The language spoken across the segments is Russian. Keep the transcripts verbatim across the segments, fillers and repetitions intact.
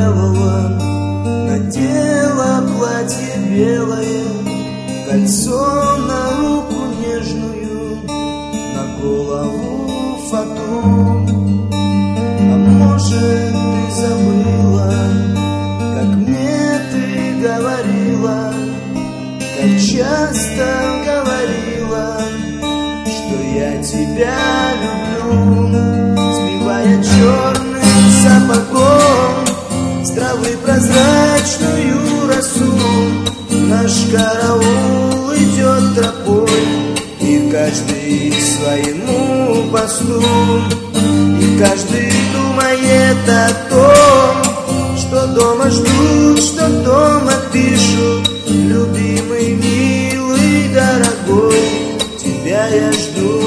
дьявола, надела платье белое, кольцо на руку нежную, на голову фату. А может, ты забыла, как мне ты говорила, как часто говорила, что я тебя люблю, сбивая черным сапогом с травы прозрачную росу. Наш караул идет тропой, и каждый к своему посту, и каждый думает о том, что дома ждут, что дома пишут. Любимый, милый, дорогой, тебя я жду,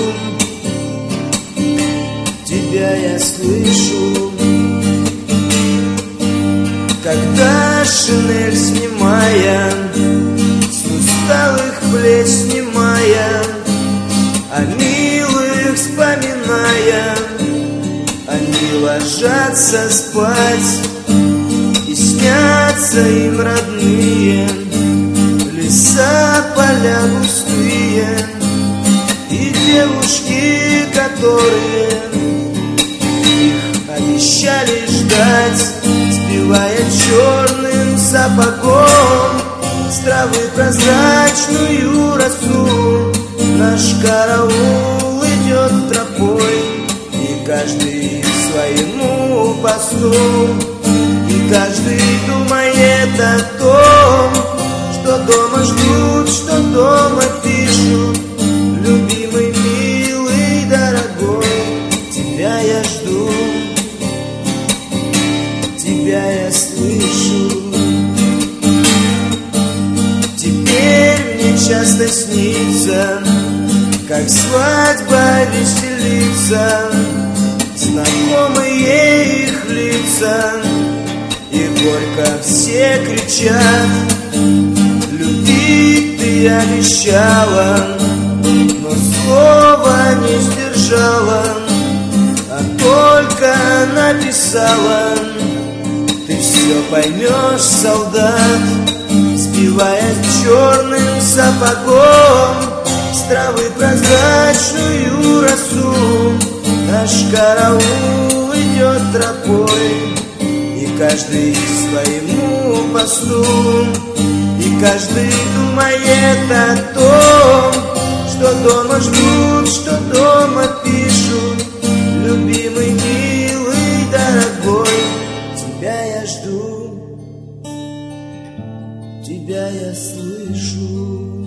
тебя я слышу. Когда шинель снимая, с усталых плеч снимая, о милых вспоминая, они ложатся спать, и снятся им родные леса, поля густые, и девушки, которые их обещали ждать, сбивая черным сапогом с травы прозрачную росу. Наш караул идет тропой, и каждый к своему посту, и каждый думает о том, что дома ждут, что дома пишут. Любимый, милый, дорогой, тебя я жду, тебя я слышу. Теперь мне часто снится, как свадьба веселится, знакомые их лица, и горько все кричат. Любить ты обещала, но слова не сдержала, а только написала. Ты все поймешь, солдат, сбивая черным сапогом с травы прозрачную росу. Наш караул идет тропой, и каждый к своему посту, и каждый думает о том, что дома ждут, что дома пишут. Любимый, милый, дорогой, тебя я жду, тебя я слышу.